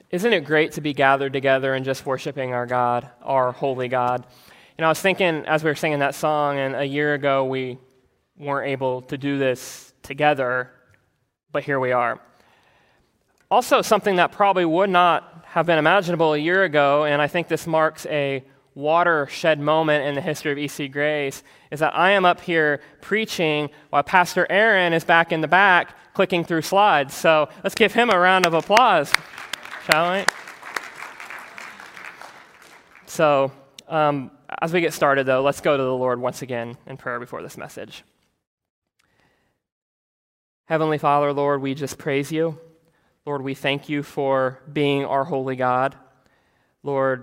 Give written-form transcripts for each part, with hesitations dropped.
Isn't it great to be gathered together and just worshiping our God, our holy God? I was thinking as we were singing that song, and a year ago we weren't able to do this together, but here we are. Also, something that probably would not have been imaginable a year ago, and I think this marks a watershed moment in the history of EC Grace, is that I am up here preaching while Pastor Aaron is back in the back clicking through slides. So let's give him a round of applause, shall we? So, as we get started, though, let's go to the Lord once again in prayer before this message. Heavenly Father, Lord, we just praise you. Lord, we thank you for being our holy God. Lord,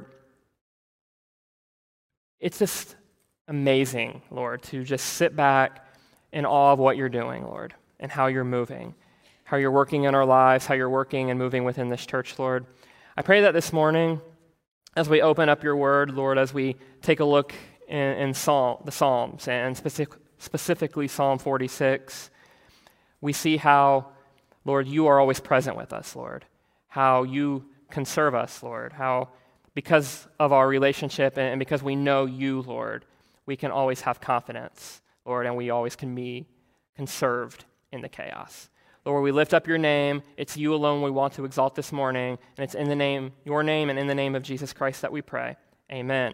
it's just amazing, Lord, to just sit back in awe of what you're doing, Lord, and how you're moving, how you're working in our lives, how you're working and moving within this church, Lord. I pray that this morning, as we open up your word, Lord, as we take a look in the Psalms, and specifically Psalm 46, we see how, Lord, you are always present with us, Lord, how you conserve us, Lord, how because of our relationship and because we know you, Lord, we can always have confidence, Lord, and we always can be conserved in the chaos. Lord, we lift up your name. It's you alone we want to exalt this morning, and it's in the name, your name, and in the name of Jesus Christ that we pray. Amen.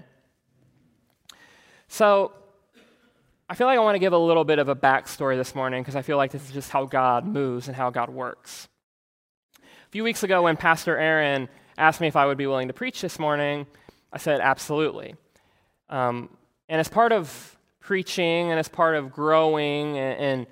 So, I feel like I want to give a little bit of a backstory this morning because I feel like this is just how God moves and how God works. A few weeks ago when Pastor Aaron asked me if I would be willing to preach this morning, I said absolutely. And as part of preaching and as part of growing and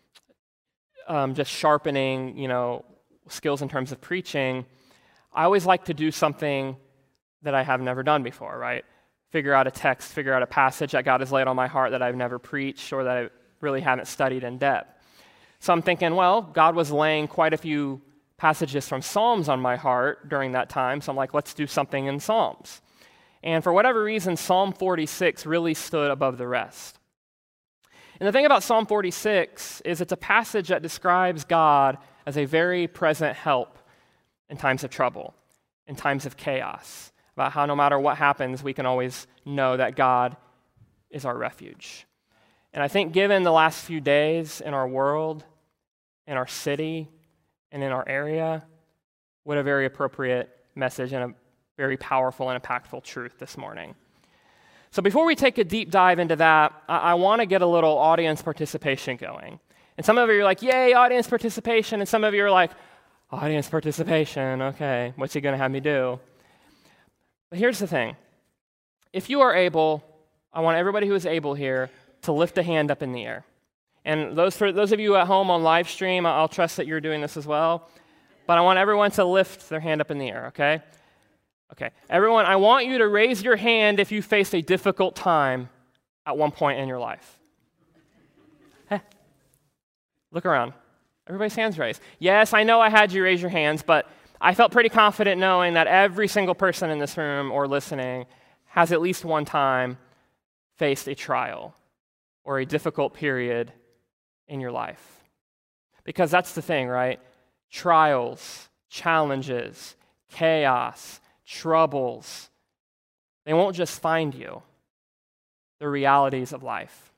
just sharpening, skills in terms of preaching, I always like to do something that I have never done before, right? Figure out a text, figure out a passage that God has laid on my heart that I've never preached or that I really haven't studied in depth. So I'm thinking, well, God was laying quite a few passages from Psalms on my heart during that time, so I'm like, let's do something in Psalms. And for whatever reason, Psalm 46 really stood above the rest. And the thing about Psalm 46 is it's a passage that describes God as a very present help in times of trouble, in times of chaos, about how no matter what happens, we can always know that God is our refuge. And I think given the last few days in our world, in our city, and in our area, what a very appropriate message and a very powerful and impactful truth this morning. So before we take a deep dive into that, I want to get a little audience participation going. And some of you are like, yay, audience participation. And some of you are like, audience participation, okay, what's he going to have me do? But here's the thing. If you are able, I want everybody who is able here to lift a hand up in the air. And for those of you at home on live stream, I'll trust that you're doing this as well. But I want everyone to lift their hand up in the air, okay? Okay. Everyone, I want you to raise your hand if you faced a difficult time at one point in your life. Hey, look around. Everybody's hands raised. Yes, I know I had you raise your hands, but I felt pretty confident knowing that every single person in this room or listening has at least one time faced a trial or a difficult period in your life. Because that's the thing, right? Trials, challenges, chaos, troubles, they won't just find you. They're realities of life.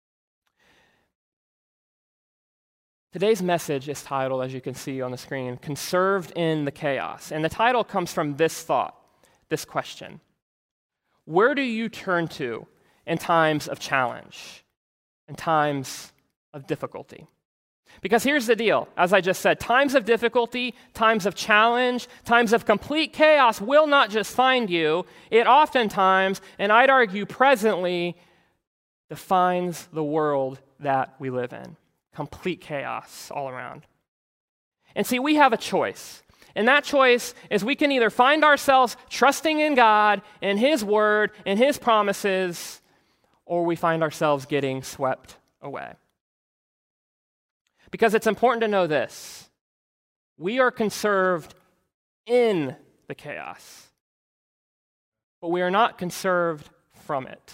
Today's message is titled, as you can see on the screen, Conserved in the Chaos. And the title comes from this thought, this question. Where do you turn to in times of challenge, in times of difficulty? Because here's the deal, as I just said, times of difficulty, times of challenge, times of complete chaos will not just find you. It oftentimes, and I'd argue presently, defines the world that we live in. Complete chaos all around. And see, we have a choice. And that choice is we can either find ourselves trusting in God, in His Word, in His promises, or we find ourselves getting swept away. Because it's important to know this. We are conserved in the chaos, but we are not conserved from it.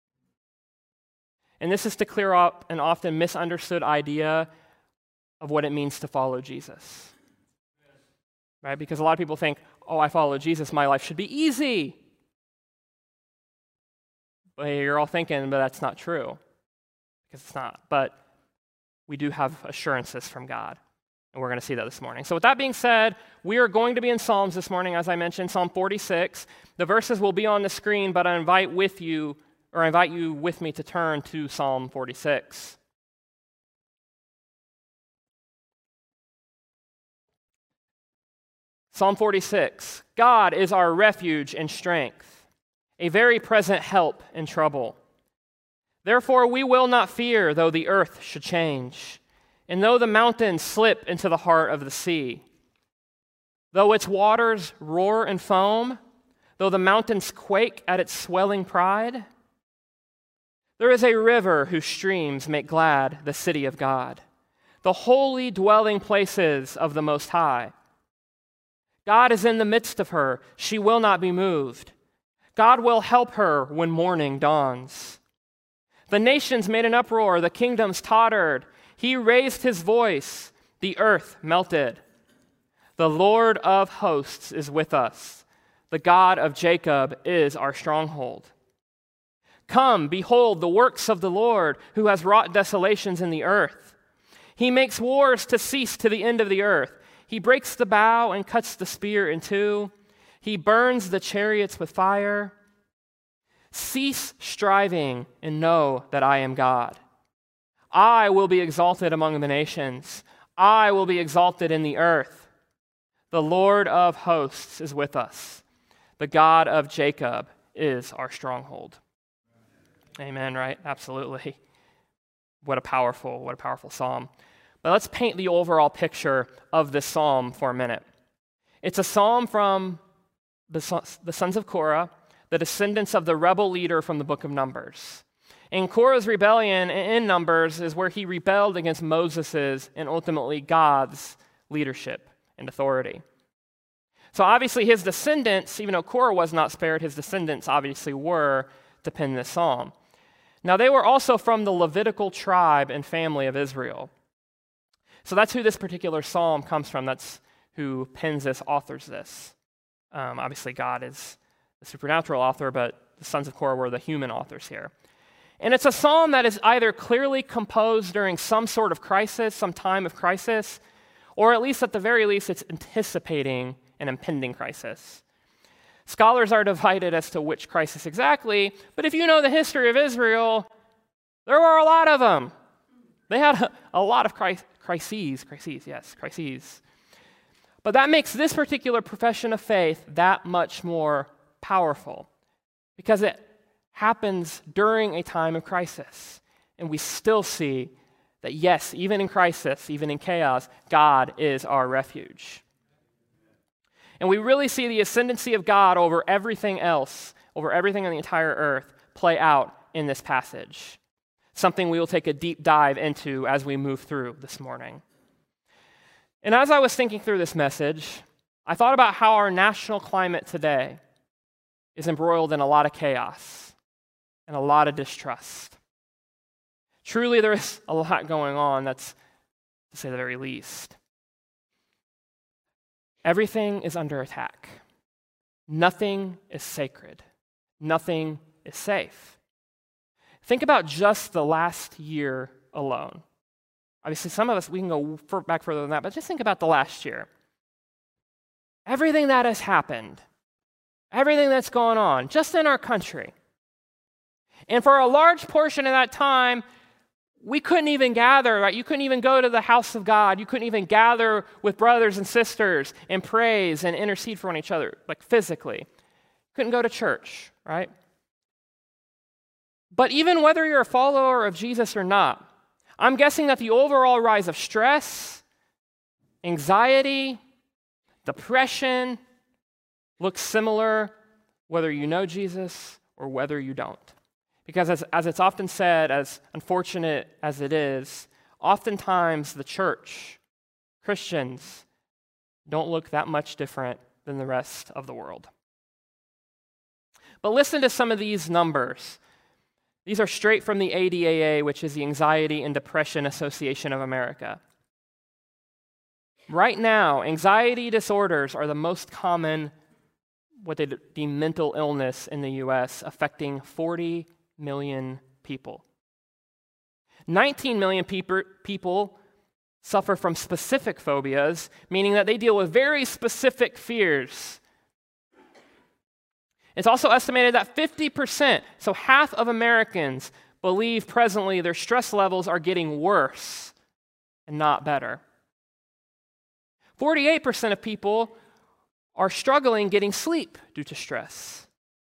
And this is to clear up an often misunderstood idea of what it means to follow Jesus. right? Because a lot of people think, oh, I follow Jesus, my life should be easy. But you're all thinking, but that's not true, because it's not. But we do have assurances from God, and we're going to see that this morning. So with that being said, we are going to be in Psalms this morning, as I mentioned, Psalm 46. The verses will be on the screen, but I invite you with me to turn to Psalm 46. Psalm 46, God is our refuge and strength, a very present help in trouble. Therefore we will not fear, though the earth should change, and though the mountains slip into the heart of the sea. Though its waters roar and foam, though the mountains quake at its swelling pride, there is a river whose streams make glad the city of God, the holy dwelling places of the Most High. God is in the midst of her. She will not be moved. God will help her when morning dawns. The nations made an uproar. The kingdoms tottered. He raised his voice. The earth melted. The Lord of hosts is with us. The God of Jacob is our stronghold. Come, behold the works of the Lord, who has wrought desolations in the earth. He makes wars to cease to the end of the earth. He breaks the bow and cuts the spear in two. He burns the chariots with fire. Cease striving and know that I am God. I will be exalted among the nations. I will be exalted in the earth. The Lord of hosts is with us. The God of Jacob is our stronghold. Amen, right? Absolutely. What a powerful psalm. But let's paint the overall picture of this psalm for a minute. It's a psalm from the sons of Korah, the descendants of the rebel leader from the book of Numbers. And Korah's rebellion in Numbers is where he rebelled against Moses's and ultimately God's leadership and authority. So obviously his descendants, even though Korah was not spared, his descendants obviously were to pen this psalm. Now they were also from the Levitical tribe and family of Israel. So that's who this particular psalm comes from. That's who pens this, authors this. Obviously, God is the supernatural author, but the sons of Korah were the human authors here. And it's a psalm that is either clearly composed during some sort of crisis, some time of crisis, or at least at the very least, it's anticipating an impending crisis. Scholars are divided as to which crisis exactly, but if you know the history of Israel, there were a lot of them. They had a lot of crises. But that makes this particular profession of faith that much more powerful because it happens during a time of crisis. And we still see that, yes, even in crisis, even in chaos, God is our refuge. And we really see the ascendancy of God over everything else, over everything on the entire earth, play out in this passage. Something we will take a deep dive into as we move through this morning. And as I was thinking through this message, I thought about how our national climate today is embroiled in a lot of chaos and a lot of distrust. Truly, there is a lot going on, that's to say the very least. Everything is under attack. Nothing is sacred. Nothing is safe. Think about just the last year alone. Obviously, some of us, we can go back further than that, but just think about the last year. Everything that has happened, everything that's gone on, just in our country. And for a large portion of that time, we couldn't even gather, right? You couldn't even go to the house of God. You couldn't even gather with brothers and sisters and praise and intercede for one each other, like physically. Couldn't go to church, right? But even whether you're a follower of Jesus or not, I'm guessing that the overall rise of stress, anxiety, depression looks similar whether you know Jesus or whether you don't. Because as it's often said, as unfortunate as it is, oftentimes the church, Christians, don't look that much different than the rest of the world. But listen to some of these numbers. These are straight from the ADAA, which is the Anxiety and Depression Association of America. Right now, anxiety disorders are the most common, what they deem mental illness in the US, affecting 40 million people. 19 million people suffer from specific phobias, meaning that they deal with very specific fears. It's also estimated that 50%, so half of Americans, believe presently their stress levels are getting worse and not better. 48% of people are struggling getting sleep due to stress.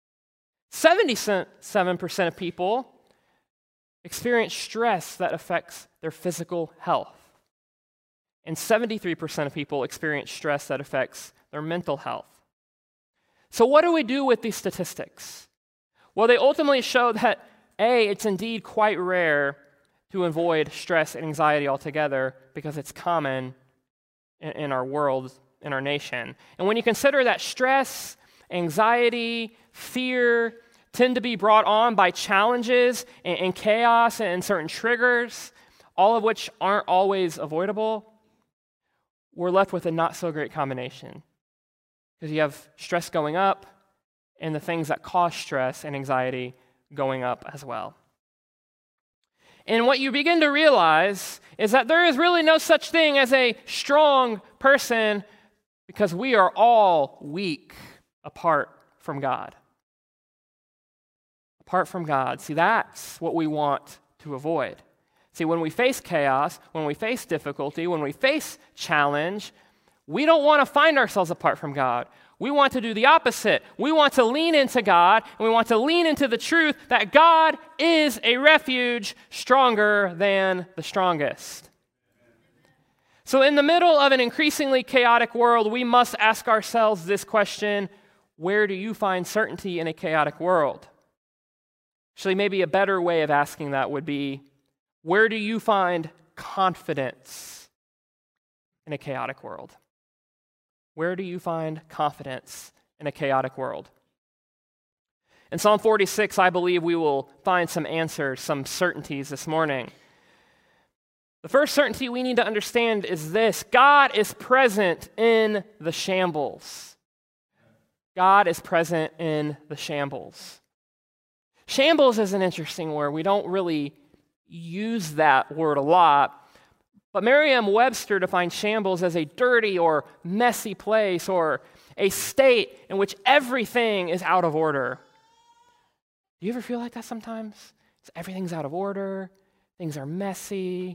77% of people experience stress that affects their physical health. And 73% of people experience stress that affects their mental health. So what do we do with these statistics? Well, they ultimately show that, A, it's indeed quite rare to avoid stress and anxiety altogether because it's common in our world, in our nation. And when you consider that stress, anxiety, fear tend to be brought on by challenges and chaos and certain triggers, all of which aren't always avoidable, we're left with a not so great combination. Because you have stress going up and the things that cause stress and anxiety going up as well. And what you begin to realize is that there is really no such thing as a strong person because we are all weak apart from God. Apart from God. See, that's what we want to avoid. See, when we face chaos, when we face difficulty, when we face challenge, we don't want to find ourselves apart from God. We want to do the opposite. We want to lean into God, and we want to lean into the truth that God is a refuge stronger than the strongest. So in the middle of an increasingly chaotic world, we must ask ourselves this question: where do you find certainty in a chaotic world? Actually, maybe a better way of asking that would be, where do you find confidence in a chaotic world? Where do you find confidence in a chaotic world? In Psalm 46, I believe we will find some answers, some certainties this morning. The first certainty we need to understand is this: God is present in the shambles. God is present in the shambles. Shambles is an interesting word. We don't really use that word a lot. But Merriam-Webster defines shambles as a dirty or messy place or a state in which everything is out of order. Do you ever feel like that sometimes? Everything's out of order, things are messy.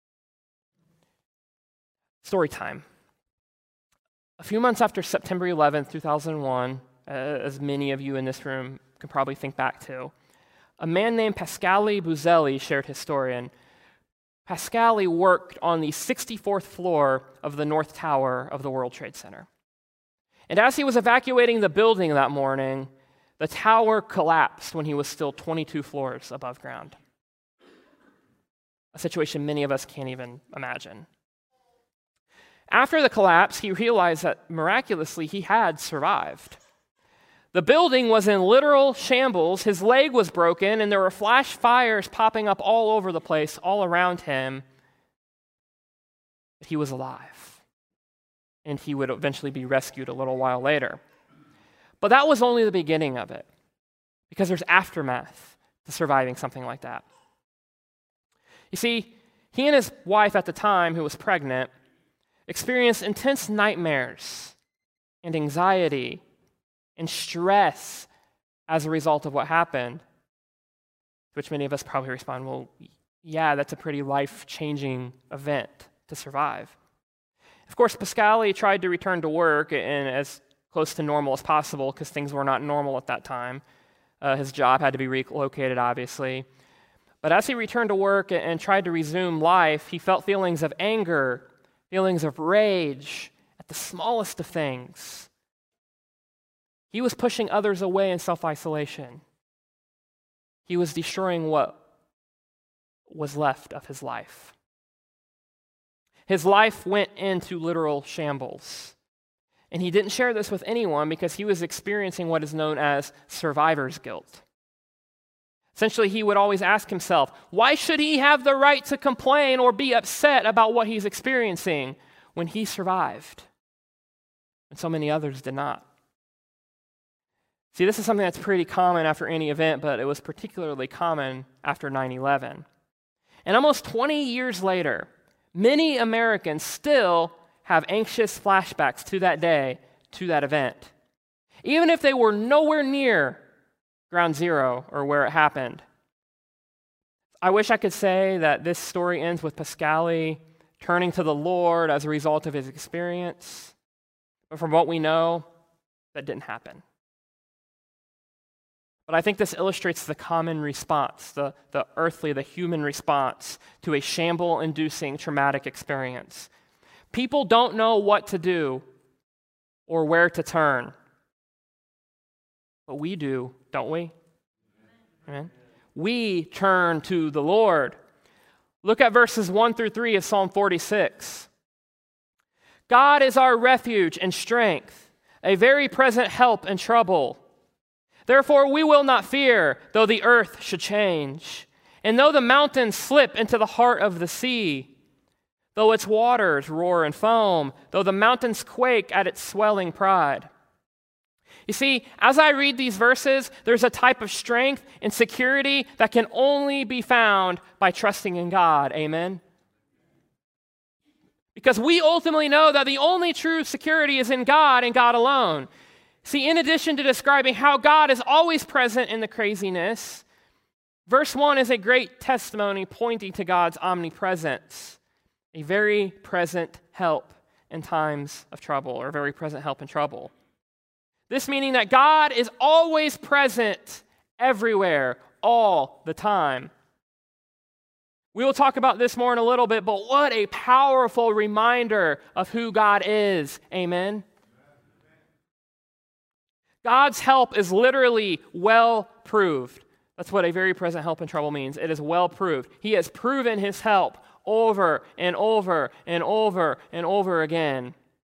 Story time. A few months after September 11th, 2001, as many of you in this room can probably think back to, a man named Pasquale Buzelli shared his story. And Pasquale worked on the 64th floor of the North Tower of the World Trade Center. And as he was evacuating the building that morning, the tower collapsed when he was still 22 floors above ground. A situation many of us can't even imagine. After the collapse, he realized that miraculously he had survived. The building was in literal shambles, his leg was broken, and there were flash fires popping up all over the place, all around him. But he was alive, and he would eventually be rescued a little while later. But that was only the beginning of it, because there's aftermath to surviving something like that. You see, he and his wife at the time, who was pregnant, experienced intense nightmares and anxiety and stress as a result of what happened, to which many of us probably respond, well, yeah, that's a pretty life-changing event to survive. Of course, Pasquale tried to return to work and as close to normal as possible because things were not normal at that time. His job had to be relocated, obviously. But as he returned to work and tried to resume life, he felt feelings of anger, feelings of rage at the smallest of things. He was pushing others away in self-isolation. He was destroying what was left of his life. His life went into literal shambles. And he didn't share this with anyone because he was experiencing what is known as survivor's guilt. Essentially, he would always ask himself, why should he have the right to complain or be upset about what he's experiencing when he survived, and so many others did not. See, this is something that's pretty common after any event, but it was particularly common after 9/11. And almost 20 years later, many Americans still have anxious flashbacks to that day, to that event, even if they were nowhere near ground zero or where it happened. I wish I could say that this story ends with Pascali turning to the Lord as a result of his experience, but from what we know, that didn't happen. But I think this illustrates the common response, the earthly, the human response to a shamble-inducing traumatic experience. People don't know what to do or where to turn. But we do, don't we? Amen. We turn to the Lord. Look at verses 1 through 3 of Psalm 46. God is our refuge and strength, a very present help in trouble. Therefore we will not fear, though the earth should change, and though the mountains slip into the heart of the sea, though its waters roar and foam, though the mountains quake at its swelling pride. You see, as I read these verses, there's a type of strength and security that can only be found by trusting in God. Amen? Because we ultimately know that the only true security is in God and God alone. See, in addition to describing how God is always present in the craziness, verse 1 is a great testimony pointing to God's omnipresence, a very present help in times of trouble, or a very present help in trouble. This meaning that God is always present everywhere, all the time. We will talk about this more in a little bit, but what a powerful reminder of who God is. Amen? God's help is literally well proved. That's what a very present help in trouble means. It is well proved. He has proven his help over and over and over and over again.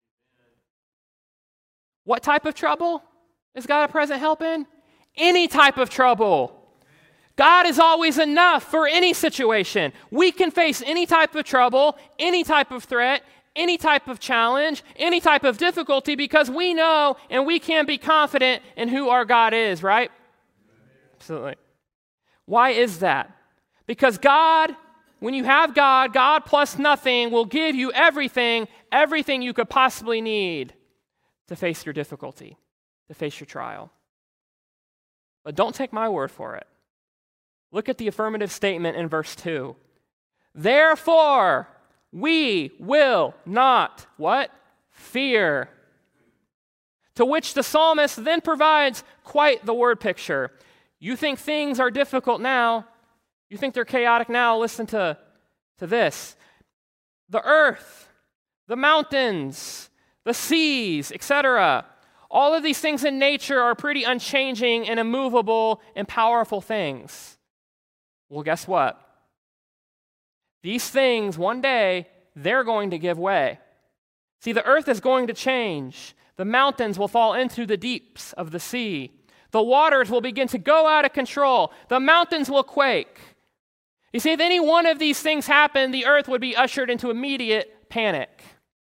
What type of trouble is God a present help in? Any type of trouble. God is always enough for any situation. We can face any type of trouble, any type of threat, any type of challenge, any type of difficulty, because we know and we can be confident in who our God is, right? Absolutely. Why is that? Because God, when you have God, God plus nothing will give you everything you could possibly need to face your difficulty, to face your trial. But don't take my word for it. Look at the affirmative statement in verse 2. Therefore, we will not, what? Fear. To which the psalmist then provides quite the word picture. You think things are difficult now. You think they're chaotic now. Listen to this. The earth, the mountains, the seas, etc. All of these things in nature are pretty unchanging and immovable and powerful things. Well, guess what? These things, one day, they're going to give way. See, the earth is going to change. The mountains will fall into the deeps of the sea. The waters will begin to go out of control. The mountains will quake. You see, if any one of these things happened, the earth would be ushered into immediate panic.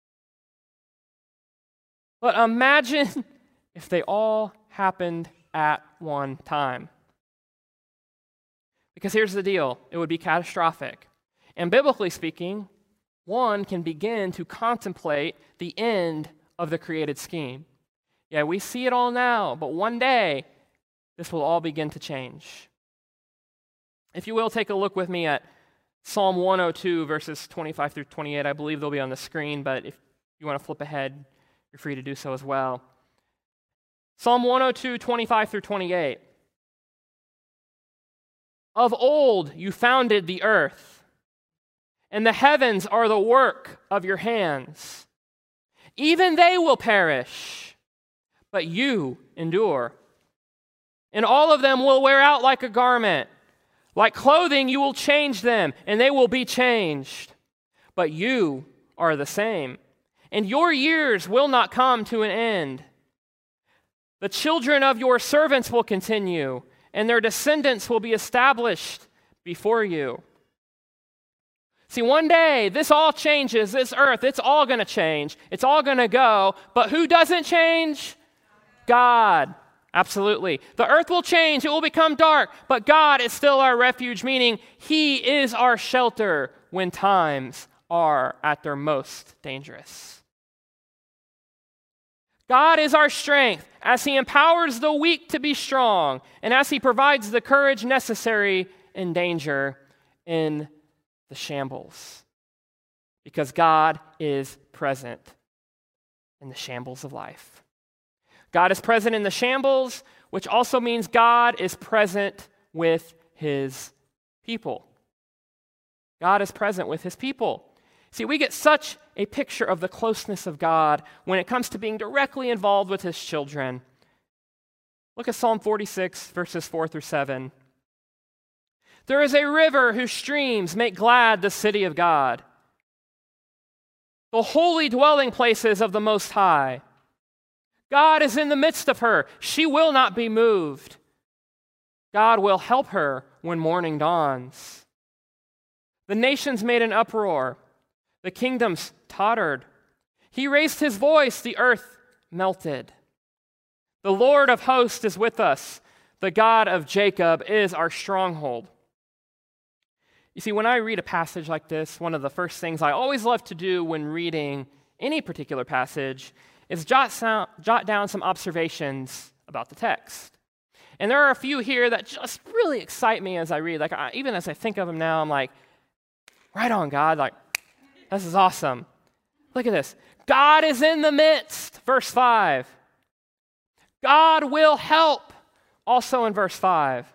But imagine if they all happened at one time. Because here's the deal, it would be catastrophic. And biblically speaking, one can begin to contemplate the end of the created scheme. Yeah, we see it all now, but one day, this will all begin to change. If you will, take a look with me at Psalm 102, verses 25 through 28. I believe they'll be on the screen, but if you want to flip ahead, you're free to do so as well. Psalm 102, 25 through 28. Of old you founded the earth, and the heavens are the work of your hands. Even they will perish, but you endure. And all of them will wear out like a garment. Like clothing, you will change them, and they will be changed. But you are the same, and your years will not come to an end. The children of your servants will continue, and their descendants will be established before you. See, one day, this all changes, this earth, it's all going to change. It's all going to go. But who doesn't change? God. Absolutely. The earth will change. It will become dark. But God is still our refuge, meaning He is our shelter when times are at their most dangerous. God is our strength as He empowers the weak to be strong and as He provides the courage necessary in danger, in the shambles. Because God is present in the shambles of life. God is present in the shambles, which also means God is present with His people. God is present with His people. See, we get such a picture of the closeness of God when it comes to being directly involved with His children. Look at Psalm 46, verses 4 through 7. There is a river whose streams make glad the city of God, the holy dwelling places of the Most High. God is in the midst of her. She will not be moved. God will help her when morning dawns. The nations made an uproar. The kingdoms tottered. He raised His voice. The earth melted. The Lord of hosts is with us. The God of Jacob is our stronghold. You see, when I read a passage like this, one of the first things I always love to do when reading any particular passage is jot down some observations about the text. And there are a few here that just really excite me as I read. Even as I think of them now, I'm like, right on, God. This is awesome. Look at this. God is in the midst, verse 5. God will help, also in verse 5.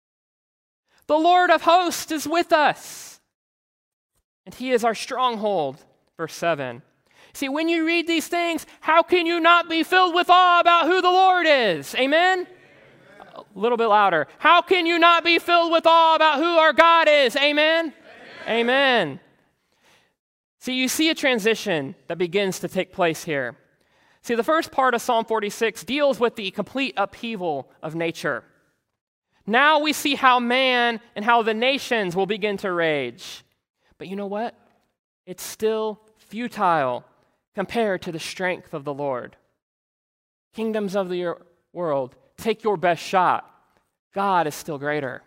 The Lord of hosts is with us, and He is our stronghold, verse 7. See, when you read these things, how can you not be filled with awe about who the Lord is? Amen? A little bit louder. How can you not be filled with awe about who our God is? Amen? Amen. See, you see a transition that begins to take place here. See, the first part of Psalm 46 deals with the complete upheaval of nature. Now we see how man and how the nations will begin to rage. But you know what? It's still futile compared to the strength of the Lord. Kingdoms of the world, take your best shot. God is still greater.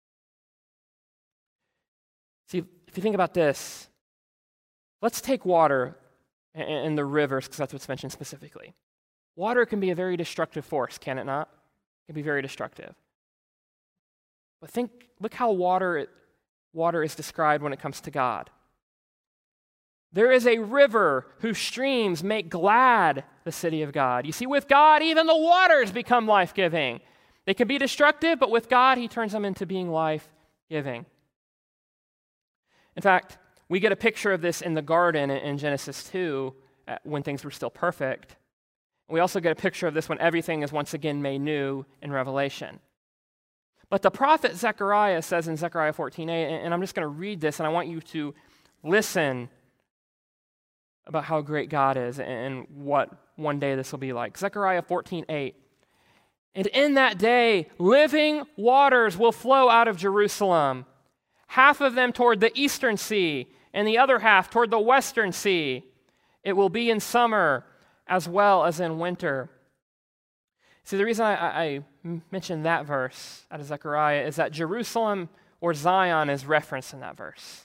See, if you think about this, let's take water and the rivers, because that's what's mentioned specifically. Water can be a very destructive force, can it not? It can be very destructive. But look how water is described when it comes to God. There is a river whose streams make glad the city of God. You see, with God, even the waters become life-giving. They can be destructive, but with God, He turns them into being life-giving. In fact, we get a picture of this in the garden in Genesis 2, when things were still perfect. We also get a picture of this when everything is once again made new in Revelation. But the prophet Zechariah says in Zechariah 14:8, and I'm just going to read this, and I want you to listen about how great God is and what one day this will be like. Zechariah 14:8. And in that day, living waters will flow out of Jerusalem, half of them toward the eastern sea, and the other half toward the western sea. It will be in summer as well as in winter. See, the reason I mentioned that verse out of Zechariah is that Jerusalem or Zion is referenced in that verse.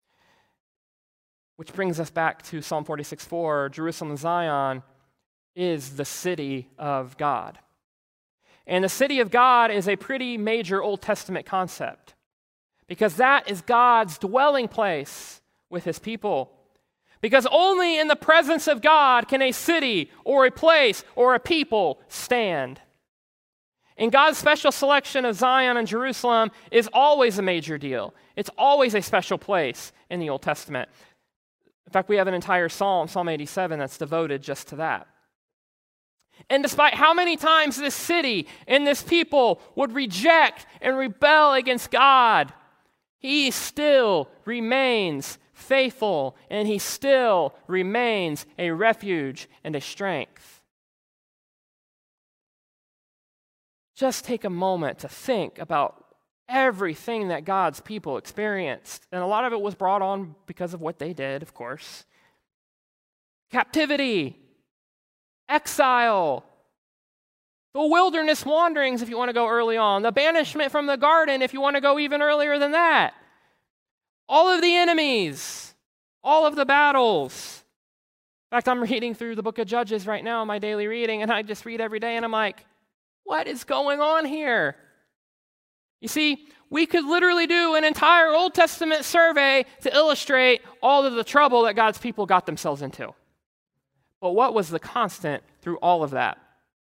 Which brings us back to Psalm 46:4. Jerusalem and Zion is the city of God. And the city of God is a pretty major Old Testament concept, because that is God's dwelling place with His people. Because only in the presence of God can a city or a place or a people stand. And God's special selection of Zion and Jerusalem is always a major deal. It's always a special place in the Old Testament. In fact, we have an entire psalm, Psalm 87, that's devoted just to that. And despite how many times this city and this people would reject and rebel against God, He still remains faithful, and He still remains a refuge and a strength. Just take a moment to think about everything that God's people experienced. And a lot of it was brought on because of what they did, of course. Captivity, exile, the wilderness wanderings, if you want to go early on, the banishment from the garden, if you want to go even earlier than that. All of the enemies, all of the battles. In fact, I'm reading through the book of Judges right now in my daily reading, and I just read every day, and I'm like, what is going on here? You see, we could literally do an entire Old Testament survey to illustrate all of the trouble that God's people got themselves into. But what was the constant through all of that?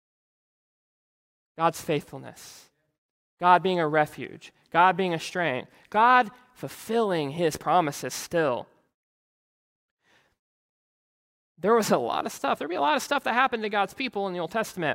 God's faithfulness. God being a refuge. God being a strength. God fulfilling his promises still. There was a lot of stuff. There'd be a lot of stuff that happened to God's people in the Old Testament.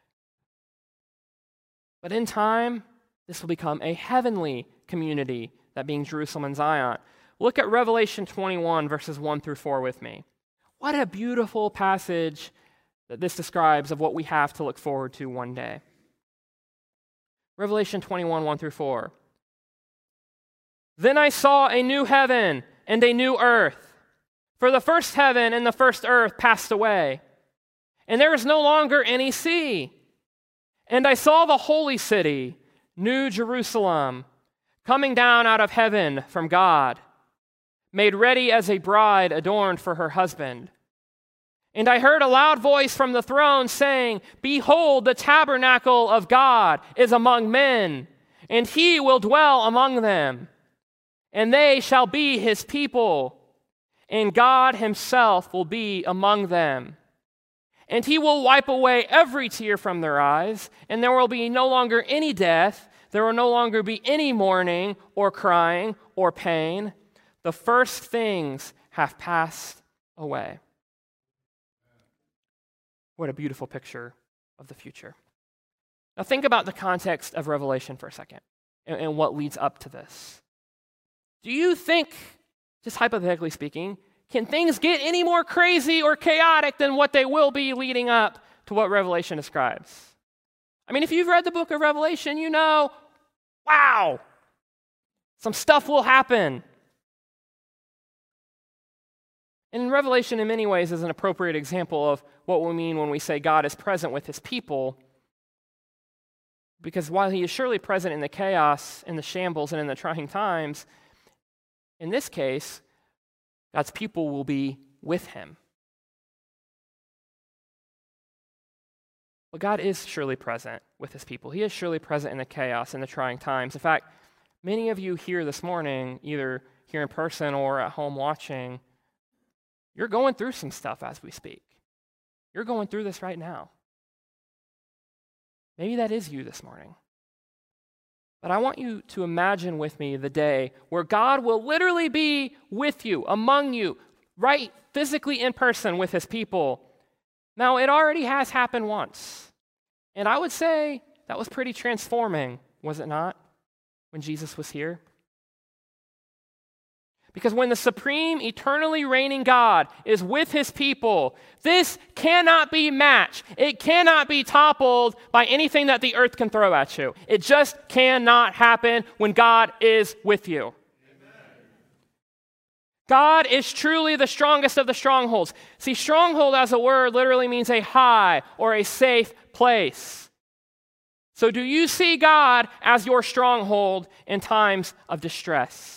But in time, this will become a heavenly community, that being Jerusalem and Zion. Look at Revelation 21, verses 1 through 4 with me. What a beautiful passage that this describes of what we have to look forward to one day. Revelation 21, 1 through 4. Then I saw a new heaven and a new earth, for the first heaven and the first earth passed away, and there is no longer any sea. And I saw the holy city, New Jerusalem, coming down out of heaven from God, made ready as a bride adorned for her husband. And I heard a loud voice from the throne saying, "Behold, the tabernacle of God is among men, and he will dwell among them. And they shall be his people, and God himself will be among them. And he will wipe away every tear from their eyes, and there will be no longer any death. There will no longer be any mourning or crying or pain. The first things have passed away." What a beautiful picture of the future. Now think about the context of Revelation for a second and what leads up to this. Do you think, just hypothetically speaking, can things get any more crazy or chaotic than what they will be leading up to what Revelation describes? I mean, if you've read the book of Revelation, you know, wow, some stuff will happen. And Revelation, in many ways, is an appropriate example of what we mean when we say God is present with his people. Because while he is surely present in the chaos, in the shambles, and in the trying times, in this case, God's people will be with him. But God is surely present with his people. He is surely present in the chaos and the trying times. In fact, many of you here this morning, either here in person or at home watching, you're going through some stuff as we speak. You're going through this right now. Maybe that is you this morning. But I want you to imagine with me the day where God will literally be with you, among you, right physically in person with his people. Now, it already has happened once. And I would say that was pretty transforming, was it not, when Jesus was here? Because when the supreme, eternally reigning God is with his people, this cannot be matched. It cannot be toppled by anything that the earth can throw at you. It just cannot happen when God is with you. Amen. God is truly the strongest of the strongholds. See, stronghold as a word literally means a high or a safe place. So do you see God as your stronghold in times of distress?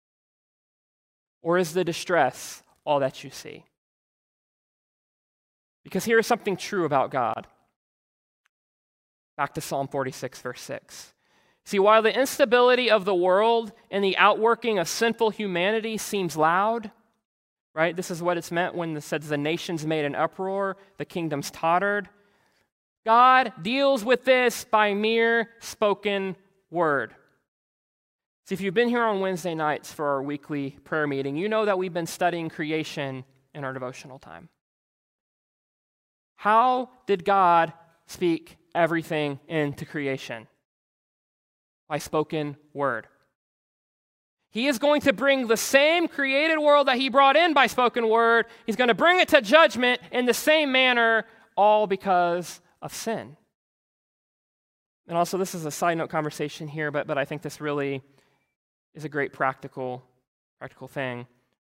Or is the distress all that you see? Because here is something true about God. Back to Psalm 46, verse 6. See, while the instability of the world and the outworking of sinful humanity seems loud, right? This is what it's meant when it says the nations made an uproar, the kingdoms tottered. God deals with this by mere spoken word. See, if you've been here on Wednesday nights for our weekly prayer meeting, you know that we've been studying creation in our devotional time. How did God speak everything into creation? By spoken word. He is going to bring the same created world that he brought in by spoken word, he's going to bring it to judgment in the same manner, all because of sin. And also, this is a side note conversation here, but I think this really is a great practical thing.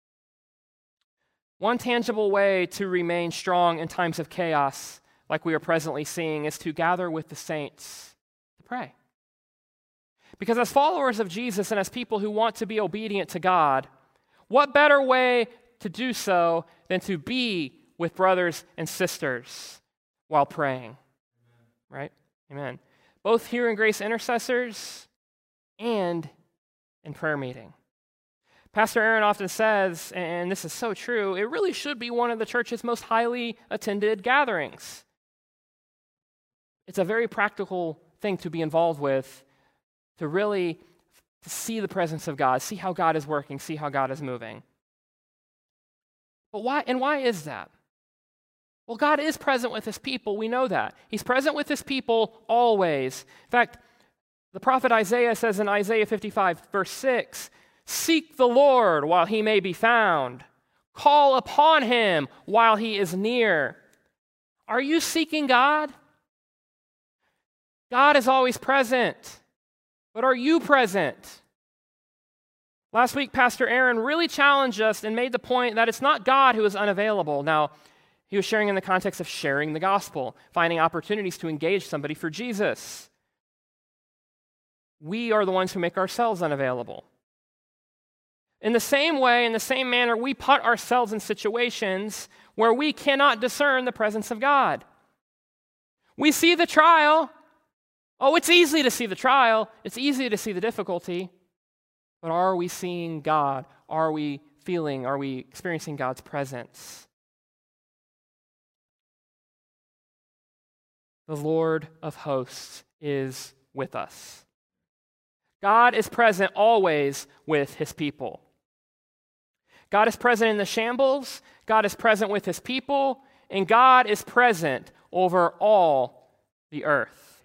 One tangible way to remain strong in times of chaos, like we are presently seeing, is to gather with the saints to pray. Because as followers of Jesus and as people who want to be obedient to God, what better way to do so than to be with brothers and sisters while praying? Right? Amen. Both here in Grace Intercessors and in prayer meeting. Pastor Aaron often says, and this is so true, it really should be one of the church's most highly attended gatherings. It's a very practical thing to be involved with, to really see the presence of God, see how God is working, see how God is moving. But why is that? Well, God is present with his people. We know that. He's present with his people always. In fact, the prophet Isaiah says in Isaiah 55, verse 6, "Seek the Lord while he may be found. Call upon him while he is near." Are you seeking God? God is always present. But are you present? Last week, Pastor Aaron really challenged us and made the point that it's not God who is unavailable. Now, he was sharing in the context of sharing the gospel, finding opportunities to engage somebody for Jesus. We are the ones who make ourselves unavailable. In the same way, in the same manner, we put ourselves in situations where we cannot discern the presence of God. We see the trial. Oh, it's easy to see the trial. It's easy to see the difficulty. But are we seeing God? Are we experiencing God's presence? The Lord of hosts is with us. God is present always with his people. God is present in the shambles, God is present with his people, and God is present over all the earth.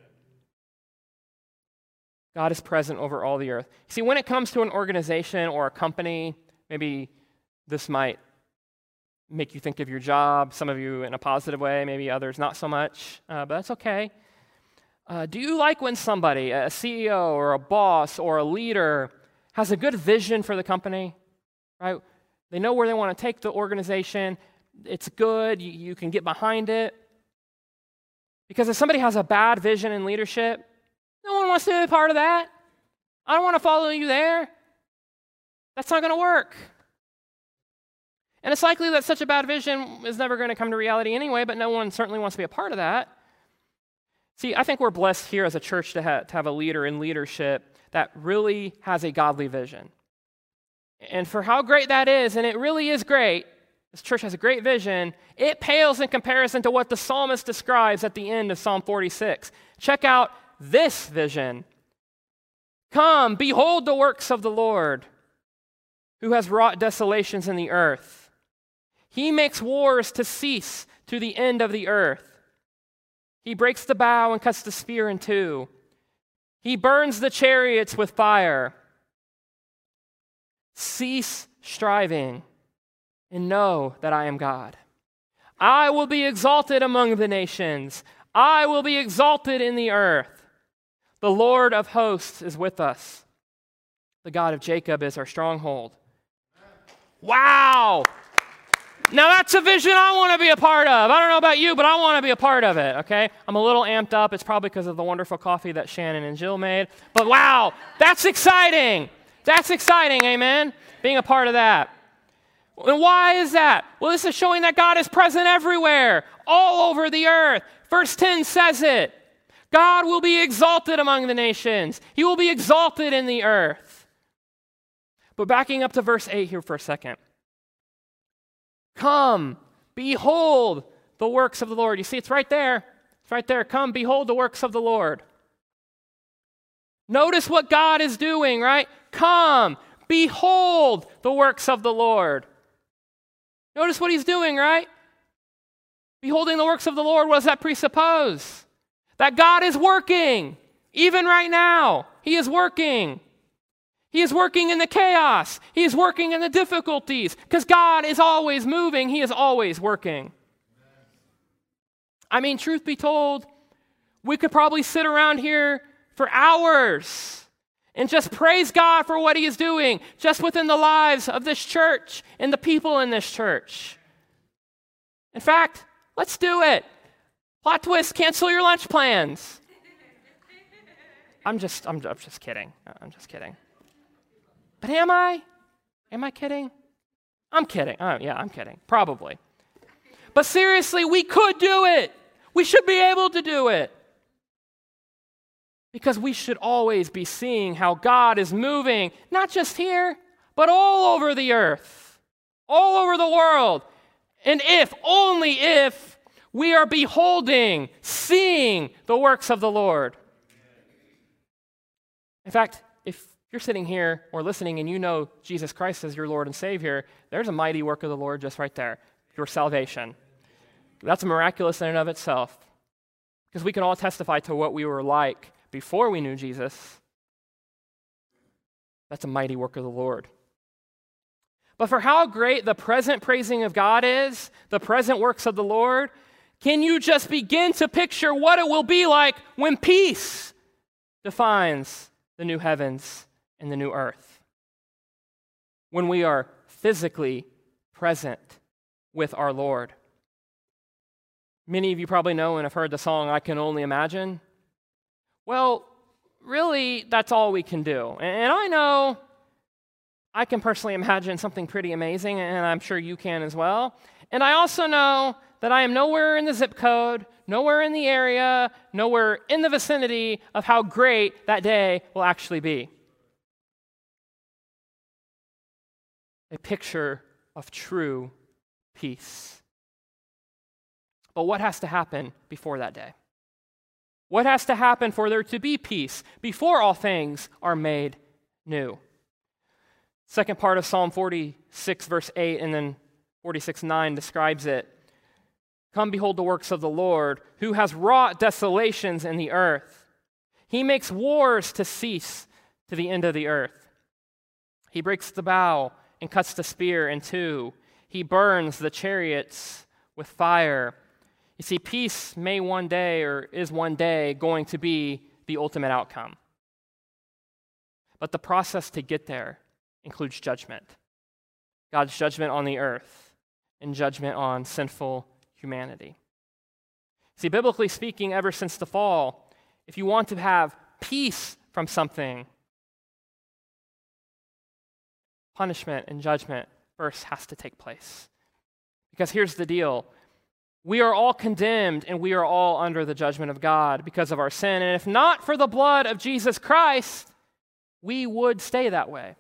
God is present over all the earth. See, when it comes to an organization or a company, maybe this might make you think of your job, some of you in a positive way, maybe others not so much, but that's okay. Do you like when somebody, a CEO or a boss or a leader, has a good vision for the company? Right? They know where they want to take the organization. It's good. You can get behind it. Because if somebody has a bad vision in leadership, no one wants to be a part of that. I don't want to follow you there. That's not going to work. And it's likely that such a bad vision is never going to come to reality anyway, but no one certainly wants to be a part of that. See, I think we're blessed here as a church to have a leader in leadership that really has a godly vision. And for how great that is, and it really is great, this church has a great vision, it pales in comparison to what the psalmist describes at the end of Psalm 46. Check out this vision. "Come, behold the works of the Lord, who has wrought desolations in the earth. He makes wars to cease to the end of the earth. He breaks the bow and cuts the spear in two. He burns the chariots with fire. Cease striving and know that I am God. I will be exalted among the nations. I will be exalted in the earth. The Lord of hosts is with us. The God of Jacob is our stronghold." Wow! Now that's a vision I want to be a part of. I don't know about you, but I want to be a part of it, okay? I'm a little amped up. It's probably because of the wonderful coffee that Shannon and Jill made. But wow, that's exciting. That's exciting, amen? Being a part of that. And why is that? Well, this is showing that God is present everywhere, all over the earth. Verse 10 says it. God will be exalted among the nations. He will be exalted in the earth. But backing up to verse 8 here for a second. "Come, behold the works of the Lord." You see, it's right there. It's right there. Come, behold the works of the Lord. Notice what God is doing, right? Come, behold the works of the Lord. Notice what he's doing, right? Beholding the works of the Lord, what does that presuppose? That God is working. Even right now, he is working. He is working in the chaos. He is working in the difficulties. Because God is always moving. He is always working. I mean, truth be told, We could probably sit around here for hours and just praise God for what he is doing just within the lives of this church and the people in this church. In fact, let's do it. Plot twist, cancel your lunch plans. I'm just kidding. I'm just kidding. But am I? Am I kidding? I'm kidding. Yeah, I'm kidding. Probably. But seriously, we could do it. We should be able to do it. Because we should always be seeing how God is moving, not just here, but all over the earth, all over the world. And only if, we are beholding, seeing the works of the Lord. In fact, if you're sitting here or listening and you know Jesus Christ as your Lord and Savior, there's a mighty work of the Lord just right there, your salvation. That's miraculous in and of itself. Because we can all testify to what we were like before we knew Jesus. That's a mighty work of the Lord. But for how great the present praising of God is, the present works of the Lord, can you just begin to picture what it will be like when peace defines the new heavens and the new earth? When we are physically present with our Lord. Many of you probably know and have heard the song, I Can Only Imagine. Well, really, that's all we can do. And I know I can personally imagine something pretty amazing, and I'm sure you can as well. And I also know that I am nowhere in the zip code, nowhere in the area, nowhere in the vicinity of how great that day will actually be. A picture of true peace. But what has to happen before that day? What has to happen for there to be peace before all things are made new? Second part of Psalm 46, verse 8, and then 46:9 describes it. Come behold the works of the Lord, who has wrought desolations in the earth. He makes wars to cease to the end of the earth. He breaks the bow and cuts the spear in two. He burns the chariots with fire. You see, peace may one day, or is one day, going to be the ultimate outcome. But the process to get there includes judgment. God's judgment on the earth and judgment on sinful humanity. See, biblically speaking, ever since the fall, if you want to have peace from something, punishment and judgment first has to take place. Because here's the deal. We are all condemned and we are all under the judgment of God because of our sin. And if not for the blood of Jesus Christ, we would stay that way.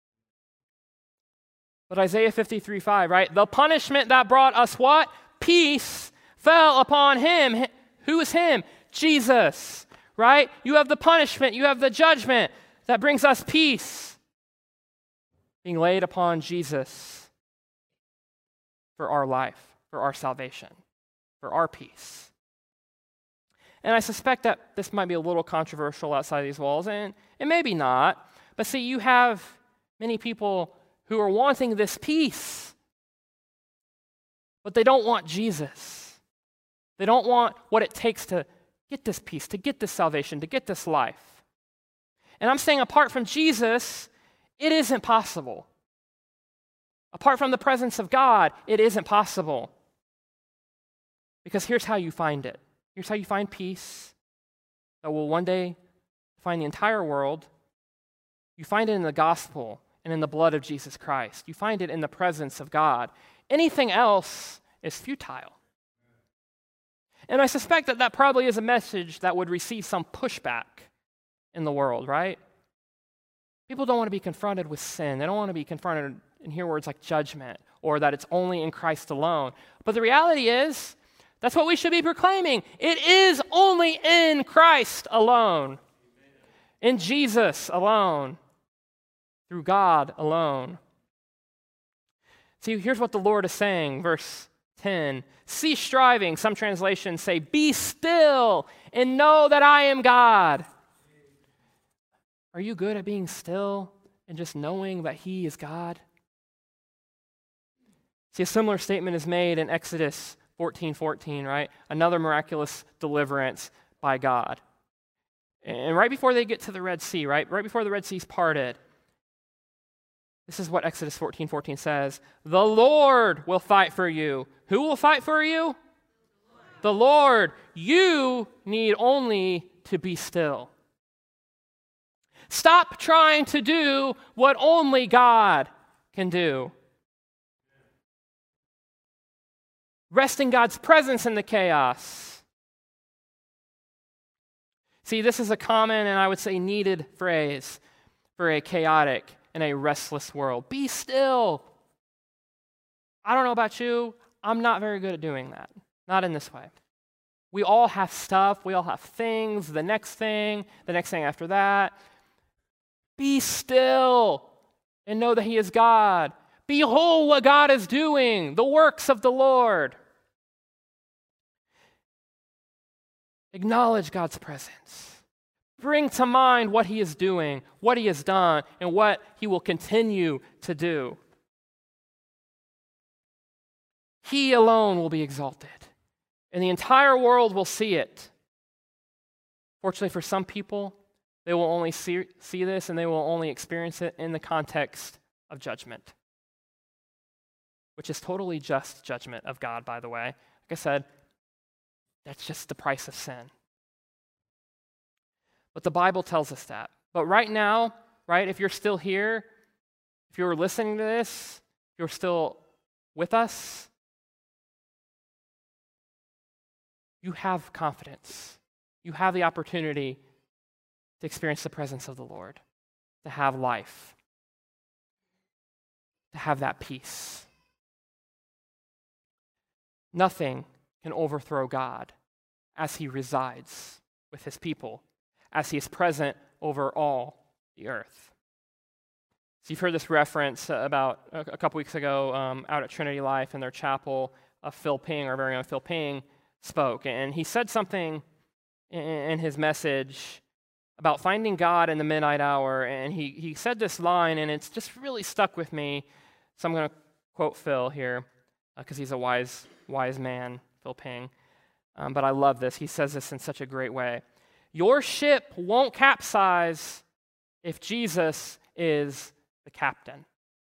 But Isaiah 53:5, right? The punishment that brought us what? Peace fell upon him. Who is him? Jesus, right? You have the punishment, you have the judgment that brings us peace being laid upon Jesus for our life, for our salvation, for our peace. And I suspect that this might be a little controversial outside these walls, and maybe not. But see, you have many people who are wanting this peace, but they don't want Jesus. They don't want what it takes to get this peace, to get this salvation, to get this life. And I'm saying apart from Jesus, it isn't possible. Apart from the presence of God, it isn't possible. Because here's how you find it. Here's how you find peace that will one day find the entire world. You find it in the gospel and in the blood of Jesus Christ. You find it in the presence of God. Anything else is futile. And I suspect that that probably is a message that would receive some pushback in the world, right? People don't want to be confronted with sin. They don't want to be confronted and hear words like judgment or that it's only in Christ alone. But the reality is, that's what we should be proclaiming. It is only in Christ alone, in Jesus alone, through God alone. See, here's what the Lord is saying, verse 10. Cease striving. Some translations say, be still and know that I am God. Are you good at being still and just knowing that He is God? See, a similar statement is made in Exodus 14:14, right? Another miraculous deliverance by God. And right before they get to the Red Sea, right before the Red Sea's parted, this is what Exodus 14:14 says. The Lord will fight for you. Who will fight for you? The Lord. You need only to be still. Stop trying to do what only God can do. Rest in God's presence in the chaos. See, this is a common and I would say needed phrase for a chaotic and a restless world. Be still. I don't know about you. I'm not very good at doing that. Not in this way. We all have stuff. We all have things. The next thing after that. Be still and know that He is God. Behold what God is doing, the works of the Lord. Acknowledge God's presence. Bring to mind what He is doing, what He has done, and what He will continue to do. He alone will be exalted, and the entire world will see it. Fortunately for some people, they will only see this and they will only experience it in the context of judgment, which is totally just judgment of God, by the way. Like I said, that's just the price of sin. But the Bible tells us that. But right now, right, if you're still here, if you're listening to this, if you're still with us, you have confidence. You have the opportunity to experience the presence of the Lord, to have life, to have that peace. Nothing can overthrow God as He resides with His people, as He is present over all the earth. So you've heard this reference about a couple weeks ago out at Trinity Life in their chapel. Phil Ping, our very own Phil Ping, spoke, and he said something in his message about finding God in the midnight hour, and he said this line, and it's just really stuck with me. So I'm going to quote Phil here, because he's a wise man, Phil Ping. But I love this. He says this in such a great way. Your ship won't capsize if Jesus is the captain.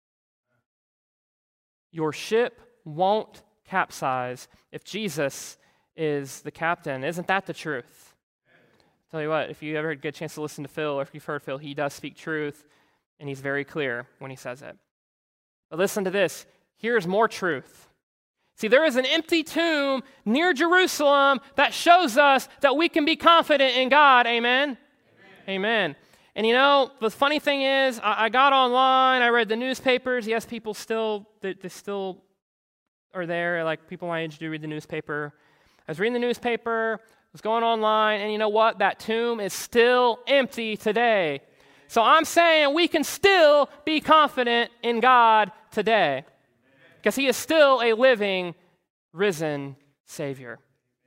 Your ship won't capsize if Jesus is the captain. Isn't that the truth? Tell you what, if you ever get a chance to listen to Phil, or if you've heard Phil, he does speak truth, and he's very clear when he says it. But listen to this. Here's more truth. See, there is an empty tomb near Jerusalem that shows us that we can be confident in God. Amen? Amen. And you know, the funny thing is, I got online, I read the newspapers. Yes, people still, they still are there. Like, people my age do read the newspaper. I was reading the newspaper, was going online, and you know what? That tomb is still empty today. So I'm saying we can still be confident in God today, because He is still a living, risen Savior.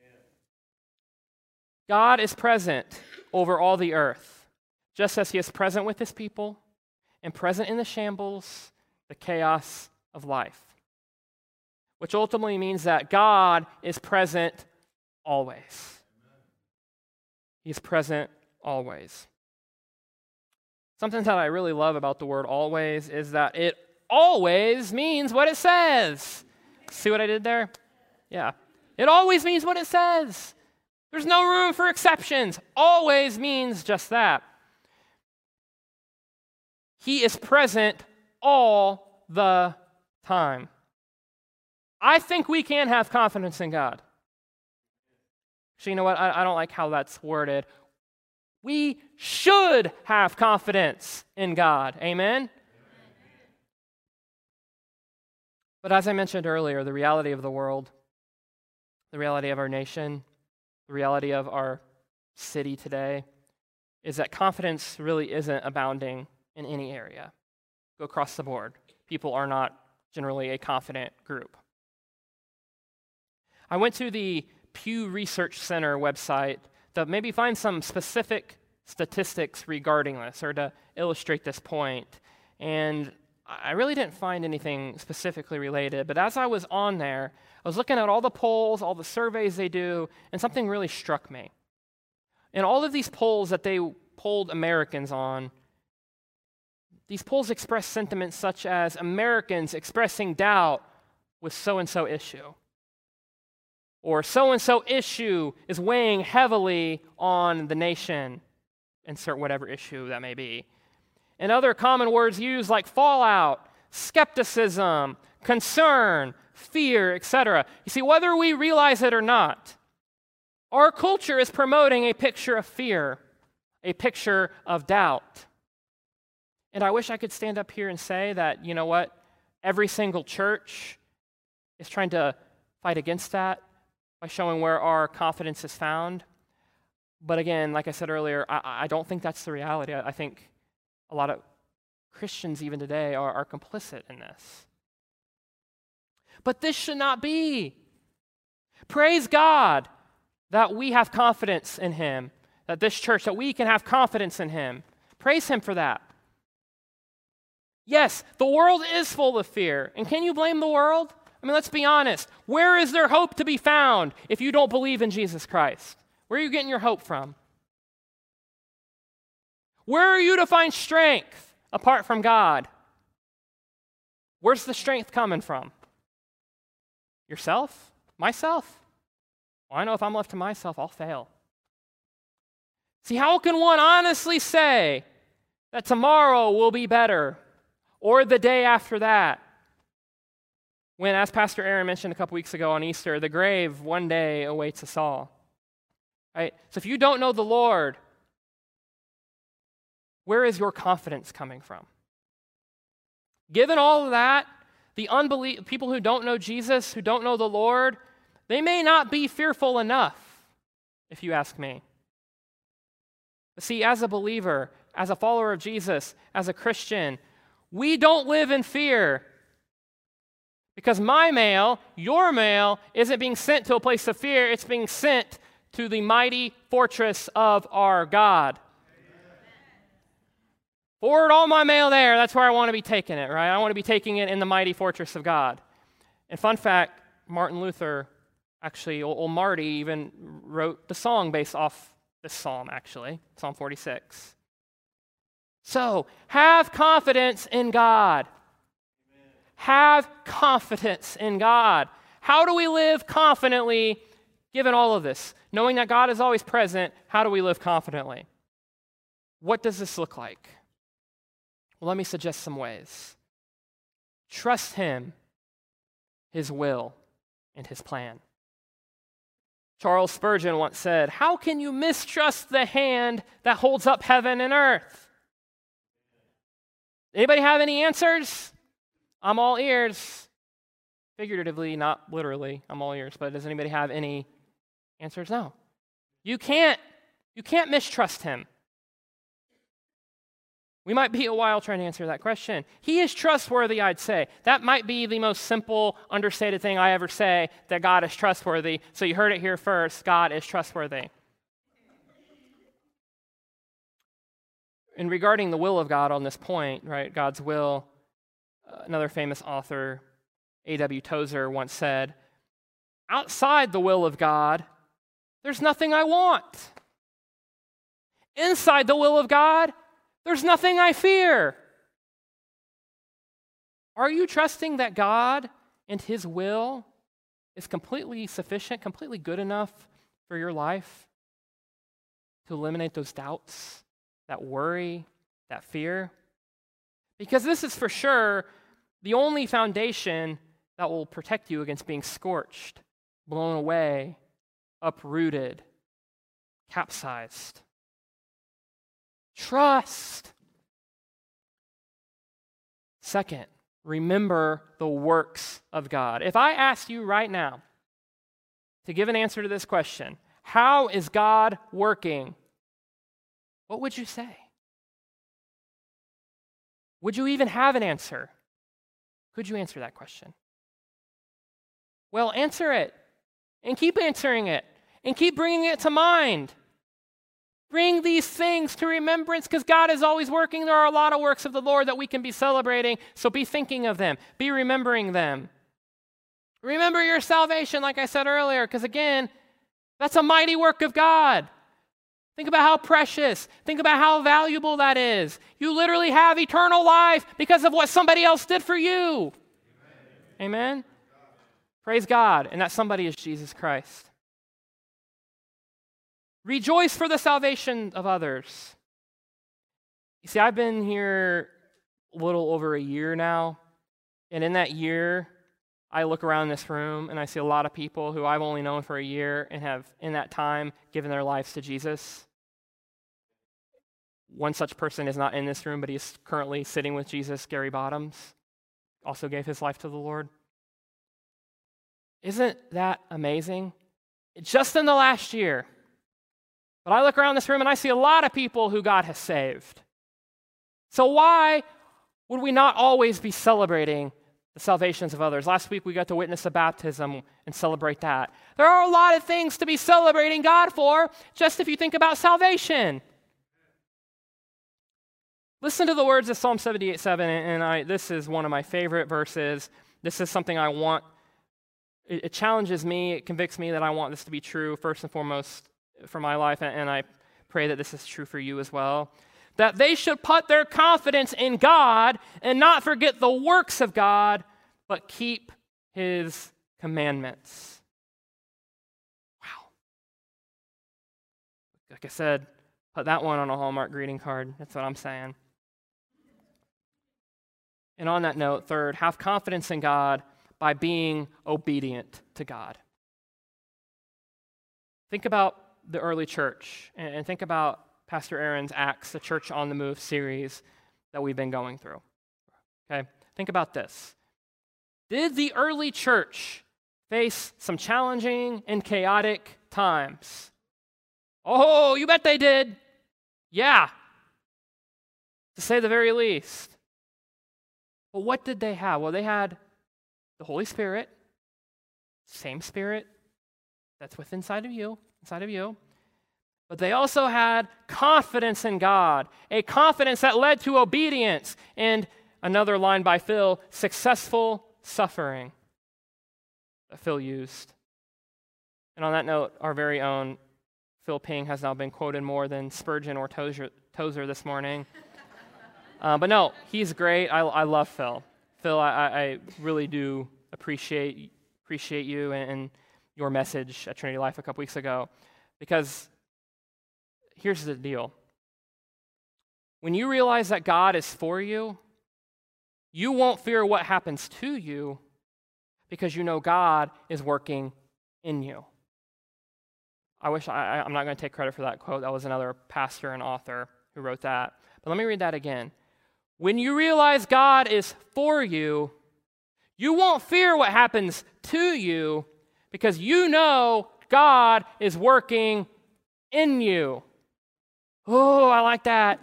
God is present over all the earth, just as He is present with His people and present in the shambles, the chaos of life, which ultimately means that God is present always. He's present always. Something that I really love about the word always is that it always means what it says. See what I did there? Yeah. It always means what it says. There's no room for exceptions. Always means just that. He is present all the time. I think we can have confidence in God. So you know what? I don't like how that's worded. We should have confidence in God. Amen? But as I mentioned earlier, the reality of the world, the reality of our nation, the reality of our city today is that confidence really isn't abounding in any area. Go across the board. People are not generally a confident group. I went to the Pew Research Center website to maybe find some specific statistics regarding this or to illustrate this point. And I really didn't find anything specifically related, but as I was on there, I was looking at all the polls, all the surveys they do, and something really struck me. And all of these polls that they polled Americans on, these polls express sentiments such as Americans expressing doubt with so-and-so issue. Or so-and-so issue is weighing heavily on the nation, insert whatever issue that may be. And other common words used like fallout, skepticism, concern, fear, etc. You see, whether we realize it or not, our culture is promoting a picture of fear, a picture of doubt. And I wish I could stand up here and say that, you know what, every single church is trying to fight against that by showing where our confidence is found. But again, like I said earlier, I don't think that's the reality. I think a lot of Christians even today are complicit in this. But this should not be. Praise God that we have confidence in Him, that this church, that we can have confidence in Him. Praise Him for that. Yes, the world is full of fear. And can you blame the world? I mean, let's be honest. Where is there hope to be found if you don't believe in Jesus Christ? Where are you getting your hope from? Where are you to find strength apart from God? Where's the strength coming from? Yourself? Myself? Well, I know if I'm left to myself, I'll fail. See, how can one honestly say that tomorrow will be better or the day after that? When, as Pastor Aaron mentioned a couple weeks ago on Easter, the grave one day awaits us all. Right? So if you don't know the Lord, where is your confidence coming from? Given all of that, the people who don't know Jesus, who don't know the Lord, they may not be fearful enough, if you ask me. But see, as a believer, as a follower of Jesus, as a Christian, we don't live in fear. Because my mail, your mail, isn't being sent to a place of fear, it's being sent to the mighty fortress of our God. Forward all my mail there, that's where I want to be taking it, right? I want to be taking it in the mighty fortress of God. And fun fact, Martin Luther, actually, old Marty even wrote the song based off this psalm, actually, Psalm 46. So, have confidence in God. Amen. Have confidence in God. How do we live confidently given all of this? Knowing that God is always present, how do we live confidently? What does this look like? Well, let me suggest some ways. Trust Him, His will, and His plan. Charles Spurgeon once said, "How can you mistrust the hand that holds up heaven and earth?" Anybody have any answers? I'm all ears. Figuratively, not literally, I'm all ears. But does anybody have any answers? No. You can't mistrust Him. We might be a while trying to answer that question. He is trustworthy, I'd say. That might be the most simple, understated thing I ever say, that God is trustworthy. So you heard it here first. God is trustworthy. And regarding the will of God on this point, right, God's will, another famous author, A.W. Tozer, once said, "Outside the will of God, there's nothing I want. Inside the will of God, there's nothing I fear." Are you trusting that God and His will is completely sufficient, completely good enough for your life to eliminate those doubts, that worry, that fear? Because this is for sure the only foundation that will protect you against being scorched, blown away, uprooted, capsized. Trust. Second, remember the works of God. If I asked you right now to give an answer to this question, how is God working? What would you say? Would you even have an answer? Could you answer that question? Well, answer it, and keep answering it, and keep bringing it to mind. Bring these things to remembrance, because God is always working. There are a lot of works of the Lord that we can be celebrating, so be thinking of them. Be remembering them. Remember your salvation, like I said earlier, because again, that's a mighty work of God. Think about how precious. Think about how valuable that is. You literally have eternal life because of what somebody else did for you. Amen? Praise God. And that somebody is Jesus Christ. Rejoice for the salvation of others. You see, I've been here a little over a year now. And in that year, I look around this room and I see a lot of people who I've only known for a year and have, in that time, given their lives to Jesus. One such person is not in this room, but he's currently sitting with Jesus. Gary Bottoms also gave his life to the Lord. Isn't that amazing? Just in the last year. But I look around this room and I see a lot of people who God has saved. So why would we not always be celebrating the salvations of others? Last week we got to witness a baptism and celebrate that. There are a lot of things to be celebrating God for, just if you think about salvation. Listen to the words of Psalm 78:7, and this is one of my favorite verses. This is something I want. It challenges me. It convicts me that I want this to be true first and foremost for my life, and I pray that this is true for you as well. That they should put their confidence in God and not forget the works of God, but keep his commandments. Wow. Like I said, put that one on a Hallmark greeting card. That's what I'm saying. And on that note, third, have confidence in God by being obedient to God. Think about the early church and think about Pastor Aaron's Acts, the Church on the Move series that we've been going through. Okay? Think about this. Did the early church face some challenging and chaotic times? Oh, you bet they did. Yeah. To say the very least. But what did they have? Well, they had the Holy Spirit, same Spirit that's within inside of you. But they also had confidence in God, a confidence that led to obedience, and another line by Phil, successful suffering that Phil used. And on that note, our very own Phil Ping has now been quoted more than Spurgeon or Tozer this morning. But no, he's great. I love Phil. Phil, I really do appreciate you and your message at Trinity Life a couple weeks ago, because here's the deal. When you realize that God is for you, you won't fear what happens to you because you know God is working in you. I'm not going to take credit for that quote. That was another pastor and author who wrote that. But let me read that again. When you realize God is for you, you won't fear what happens to you because you know God is working in you. Oh, I like that.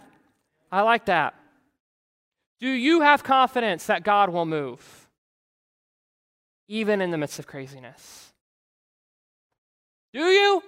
Do you have confidence that God will move, even in the midst of craziness? Do you?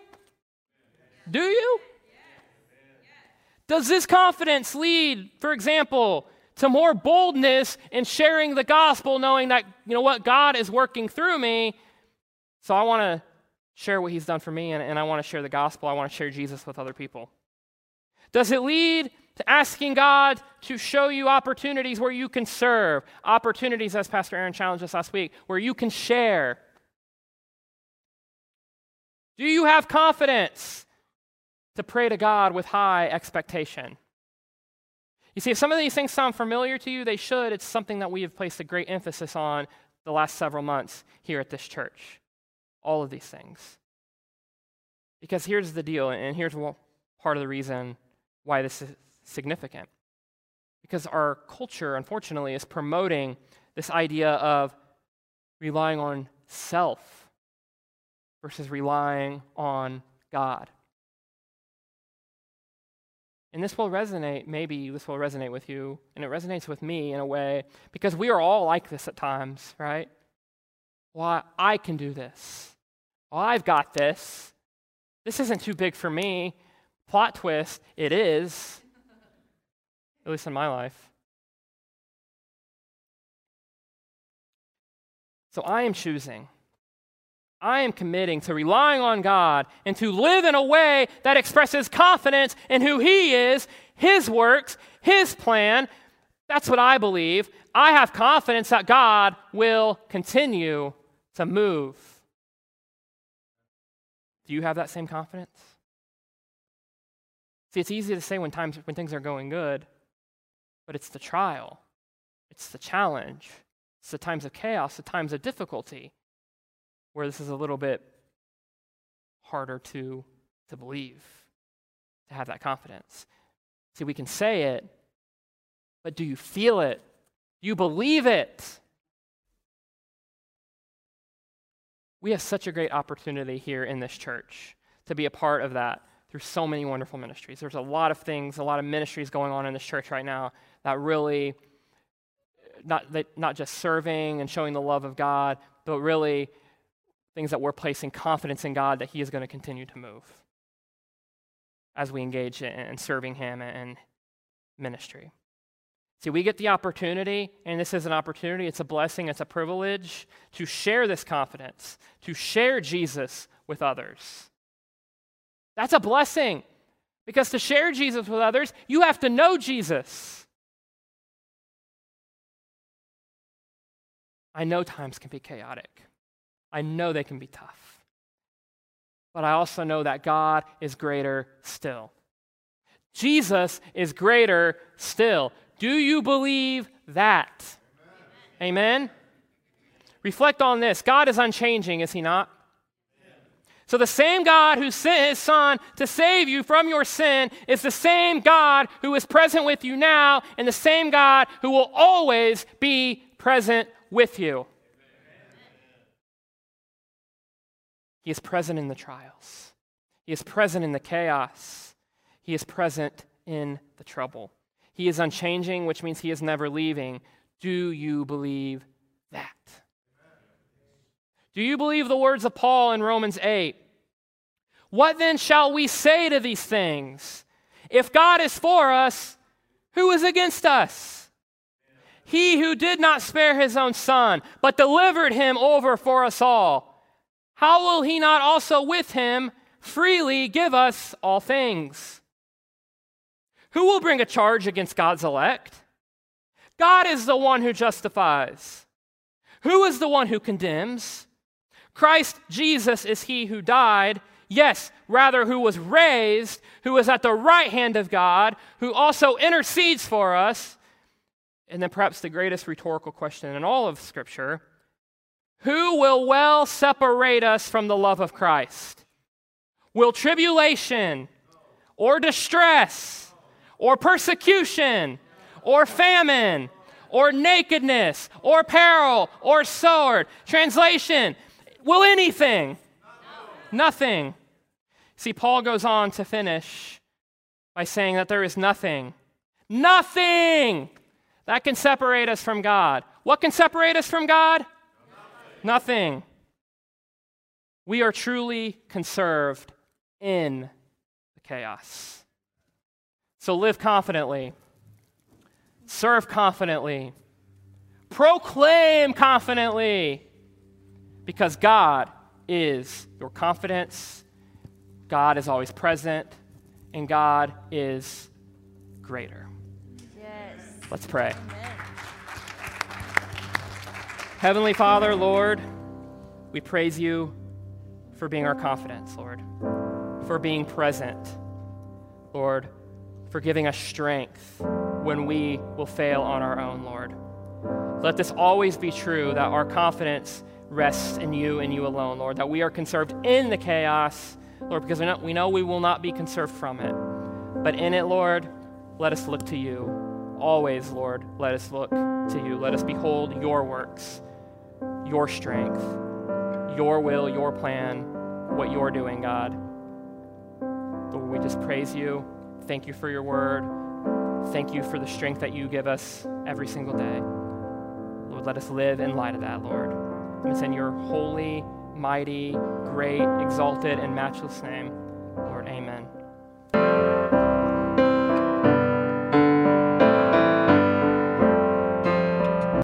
Does this confidence lead, for example, to more boldness in sharing the gospel, knowing that, you know what, God is working through me, so I want to share what he's done for me, and I want to share the gospel. I want to share Jesus with other people. Does it lead to asking God to show you opportunities where you can serve, opportunities, as Pastor Aaron challenged us last week, where you can share? Do you have confidence to pray to God with high expectation? You see, if some of these things sound familiar to you, they should. It's something that we have placed a great emphasis on the last several months here at this church. All of these things. Because here's the deal, and here's part of the reason why this is significant. Because our culture, unfortunately, is promoting this idea of relying on self versus relying on God. And this will resonate, maybe this will resonate with you, and it resonates with me in a way, because we are all like this at times, right? Well, I can do this. Well, I've got this. This isn't too big for me. Plot twist, it is, at least in my life. So I am choosing I am committing to relying on God and to live in a way that expresses confidence in who He is, His works, His plan. That's what I believe. I have confidence that God will continue to move. Do you have that same confidence? See, it's easy to say when things are going good, but it's the trial, it's the challenge, it's the times of chaos, the times of difficulty, where this is a little bit harder to believe, to have that confidence. See, we can say it, but do you feel it? Do you believe it? We have such a great opportunity here in this church to be a part of that through so many wonderful ministries. There's a lot of things, a lot of ministries going on in this church right now that really, not just serving and showing the love of God, but really things that we're placing confidence in God that He is going to continue to move as we engage in serving Him and ministry. See, we get the opportunity, and this is an opportunity, it's a blessing, it's a privilege to share this confidence, to share Jesus with others. That's a blessing, because to share Jesus with others, you have to know Jesus. I know times can be chaotic. I know they can be tough. But I also know that God is greater still. Jesus is greater still. Do you believe that? Amen? Amen? Reflect on this. God is unchanging, is He not? So the same God who sent His Son to save you from your sin is the same God who is present with you now, and the same God who will always be present with you. He is present in the trials. He is present in the chaos. He is present in the trouble. He is unchanging, which means He is never leaving. Do you believe that? Do you believe the words of Paul in Romans 8? What then shall we say to these things? If God is for us, who is against us? He who did not spare His own Son, but delivered Him over for us all, how will He not also with Him freely give us all things? Who will bring a charge against God's elect? God is the one who justifies. Who is the one who condemns? Christ Jesus is He who died, yes, rather who was raised, who is at the right hand of God, who also intercedes for us. And then perhaps the greatest rhetorical question in all of Scripture, who will well separate us from the love of Christ? Will tribulation or distress or persecution or famine or nakedness or peril or sword? Translation, will anything? Nothing. See, Paul goes on to finish by saying that there is nothing that can separate us from God. What can separate us from God? Nothing. We are truly conserved in the chaos. So live confidently, serve confidently, proclaim confidently, because God is your confidence, God is always present, and God is greater. Yes. Let's pray. Amen. Heavenly Father, Lord, we praise You for being our confidence, Lord, for being present, Lord, for giving us strength when we will fail on our own, Lord. Let this always be true, that our confidence rests in You and You alone, Lord, that we are conserved in the chaos, Lord, because we know we will not be conserved from it. But in it, Lord, let us look to You. Always, Lord, let us look to You. Let us behold Your works, Your strength, Your will, Your plan, what You're doing, God. Lord, we just praise You. Thank You for Your word. Thank You for the strength that You give us every single day. Lord, let us live in light of that, Lord. And it's in Your holy, mighty, great, exalted, and matchless name, Lord, amen.